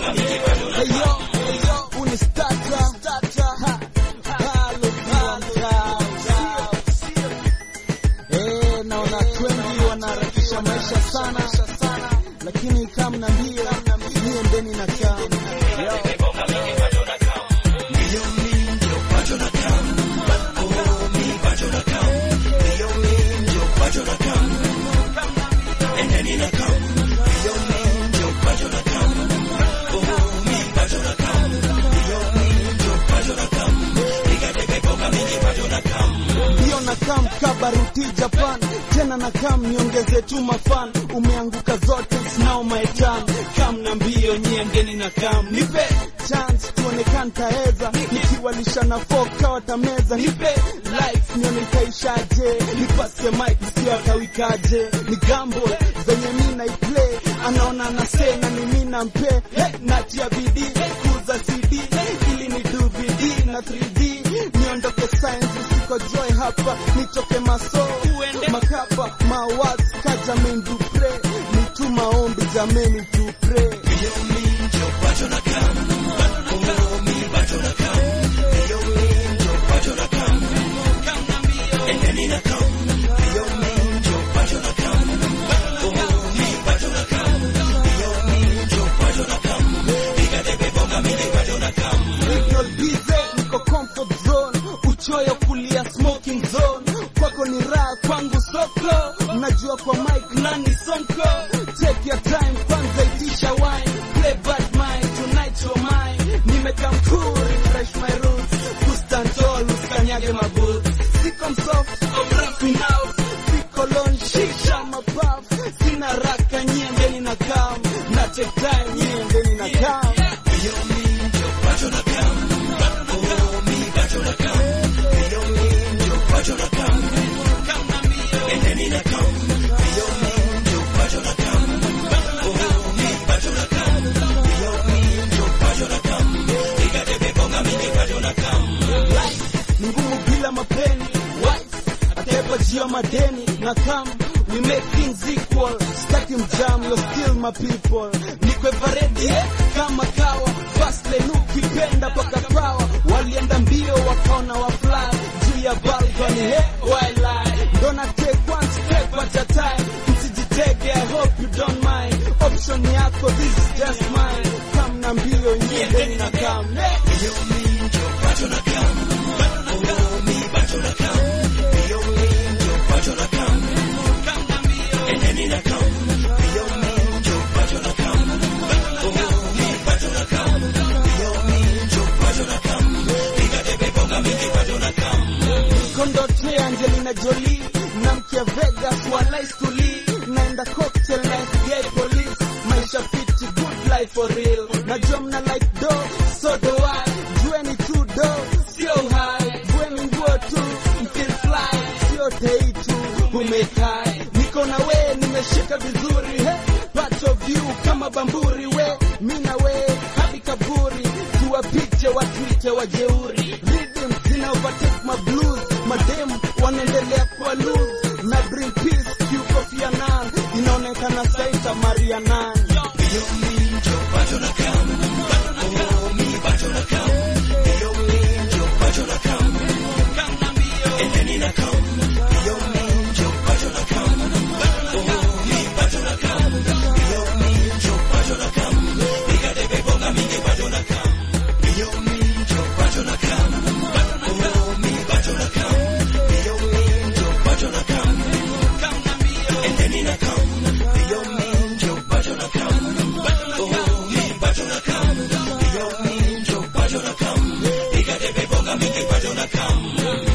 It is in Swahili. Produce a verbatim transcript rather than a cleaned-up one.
Hey yo, hey yo, unistata ha halo halo. Eh, naona wengi wanaharakisha maisha sana, lakini kama na mbio niendeni na kama na kam kabaruti Japan tena na kam niongeze tu mafan umeanguka zote now my turn kam na mbio niendeni na kam nipe chance tuone kantaeza nikiwalisha na foka watameza nipe life nione kaishaje nipase mic sio atawikaje ni gamble zenye mimi na play anaona na sena ni mimi na mpe hey, natia bidii kuza C D ili ni do V D na three D niondoke science siko joy hapa nitoke maso makapa mawaz kaja mendu pray nitu maombi jameni tu pray yo minjo bajo na kam oh mi bajo na kam yo minjo bajo na kam kam na mbio endeni na kam yo minjo bajo na kam oh mi bajo na kam yo minjo bajo na kam diga de bebonga mi bajo na kam niko busy niko comfort zone uchoyo kulia smoking zone kwako ni raha kwangu soko najua kwa mic nani sonko take your time kwanza itisha wine play bad mind tonight you're mine nimekam cool refresh my roots kustan tall uskanyage my boots sikom soft I'm rapping out siko lon shisha mapuff sina raka niendeni na kam na take time niendeni na kam yo minjo bajo na kam oh mi bajo na kam yo minjo bajo na kam kam na mbio endeni na kam yo minjo bajo na kam oh mi bajo na kam yo minjo bajo na kam diga de bebonga mi bajo na kam ngumu bila mapeni wife atepa jia madeni na kam we make things equal staki mjam you're still my people nikwe varedi eh kama kawa fast lane ukipenda paka power walienda mbio wakaona wa fly juu ya balcony eh wildlife don't take one step at a time msijitege I hope you don't mind option yako this is just mine kam na mbio niendeni na kam yo minjo bajo na kam oh mi bajo na kam yo minjo bajo na kam kam na mbio endeni na kam yo minjo bajo na kam oh mi bajo na kam yo minjo bajo na kam diga de bebonga mi bajo na kam kondote Angelina Jolie na mkia Vegas walai stuli naenda cocktail night gay police maisha fiti good life for real najua mna like do so do I jueni tu do sio high jueni nguo tu feel fly sio day tu umekai niko na we nimeshika vizuri hey, part of you kama bamburi we mina we hadi kaburi tuwapite watuite wajeuri rhythm zina overtake my blues madem wanaendelea kwa lose na bring peace yuko fianan inaonekana saita marianan yo minjo bajo na kam oh mi bajo na kam yo minjo bajo na kam kam na mbio endeni na kam yo minjo bajo na kam oh mi bajo na kam yo minjo bajo na kam diga de bebonga mi bajo na kam yo minjo bajo na kam oh mi bajo na kam yo minjo bajo na kam kam na mbio endeni na kam yo minjo bajo na kam oh mi bajo na kam yo minjo bajo na kam diga de bebonga mi bajo na kam